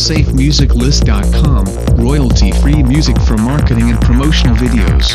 SafeMusicList.com, royalty-free music for marketing and promotional videos.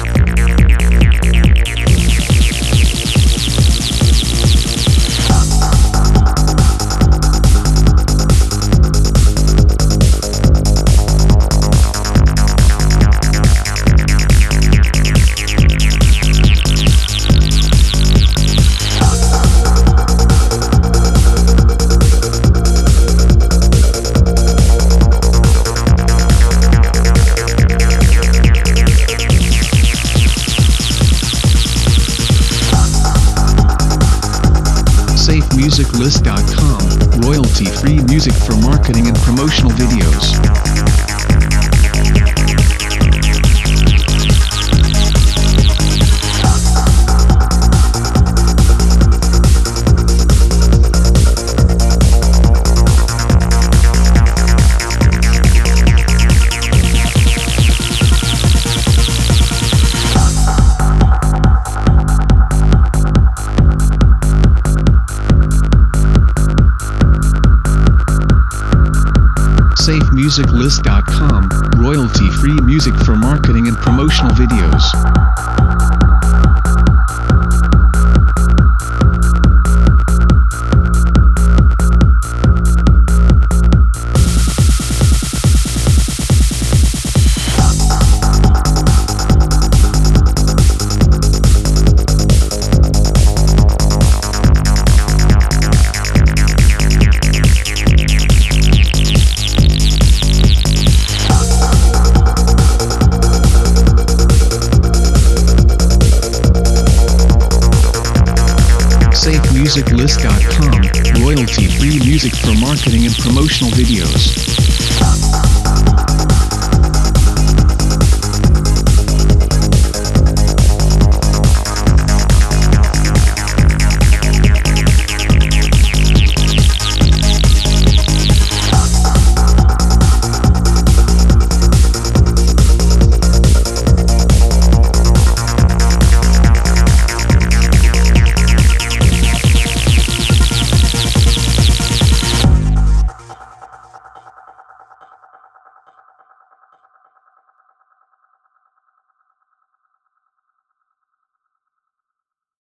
SafeMusicList.com, royalty-free music for marketing and promotional videos. SafeMusicList.com, royalty-free music for marketing and promotional videos. SafeMusicList.com, royalty-free music for marketing and promotional videos.